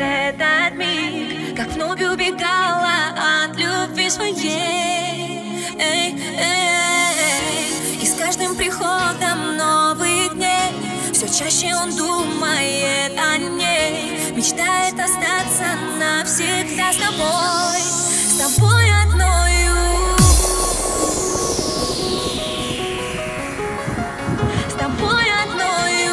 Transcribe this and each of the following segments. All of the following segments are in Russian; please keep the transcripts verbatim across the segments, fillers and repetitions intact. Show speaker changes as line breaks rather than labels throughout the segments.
этот миг, как вновь убегала от любви своей. Эй, эй. И с каждым приходом новых дней все чаще он думает о ней, мечтает остаться навсегда с тобой, с тобой одною. С тобой одною.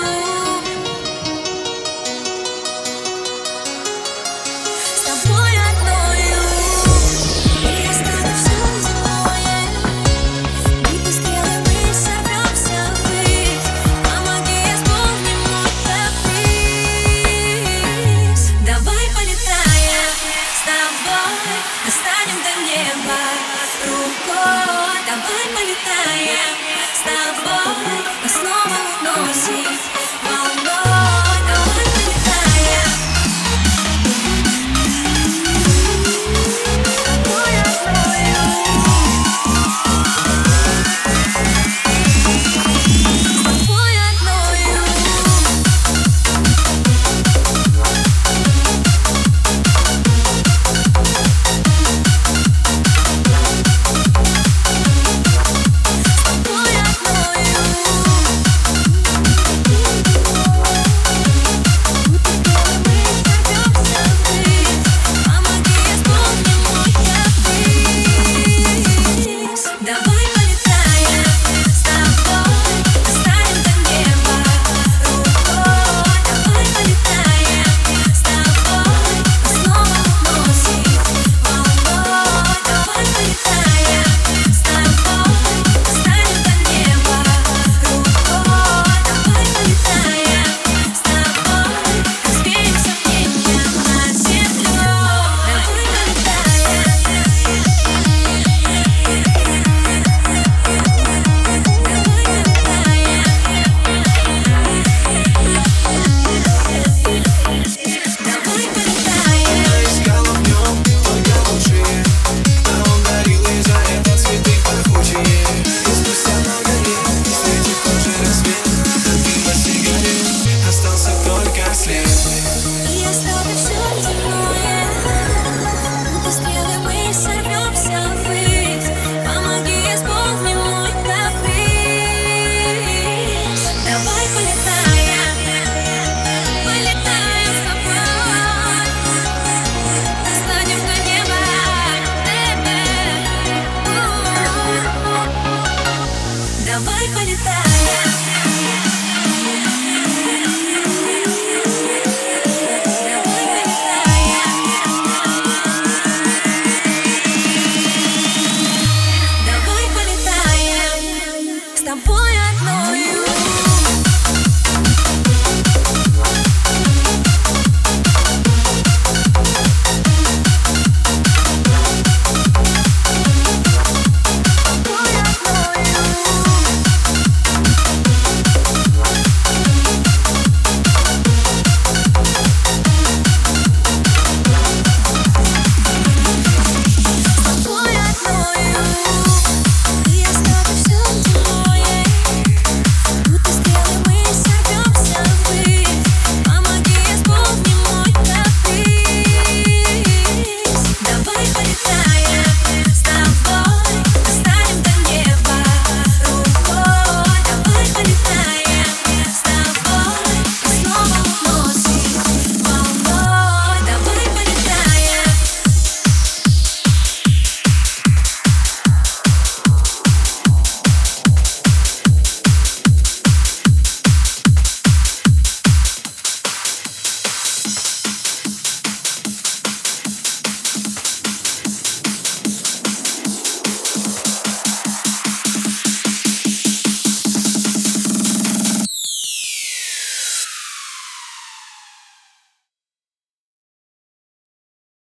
С тобой одною. И оставив все земное, будто стрелы мы сорвемся ввысь. Помоги, исполним мой каприз. Давай полетаем с тобой, достанем до неба рукой. Давай полетаем с тобой.